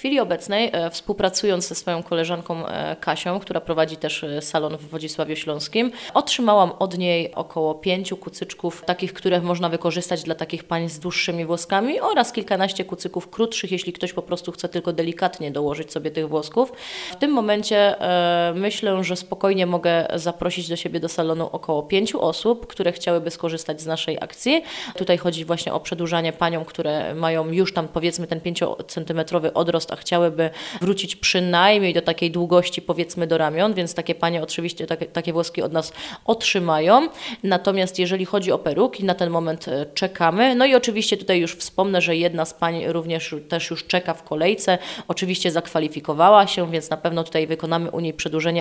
chwili obecnej, współpracując ze swoją koleżanką Kasią, która prowadzi też salon w Wodzisławiu Śląskim, otrzymałam od niej około 5 kucyczków, takich, które można wykorzystać dla takich pań z dłuższymi włoskami oraz kilkanaście kucyków krótszych, jeśli ktoś po prostu chce tylko delikatnie dołożyć sobie tych włosków. W tym momencie myślę, że spokojnie mogę zaprosić do siebie do salonu około 5 osób, które chciałyby skorzystać z naszej akcji. Tutaj chodzi właśnie o przedłużanie paniom, które mają już tam powiedzmy ten 5-centymetrowy odrost, a chciałyby wrócić przynajmniej do takiej długości powiedzmy do ramion, więc takie panie oczywiście takie włoski od nas otrzymają. Natomiast jeżeli chodzi o peruki, na ten moment czekamy. No i oczywiście tutaj już wspomnę, że jedna z pań również też już czeka w kolejce. Oczywiście zakwalifikowała się, więc na pewno tutaj wykonamy u niej przedłużenie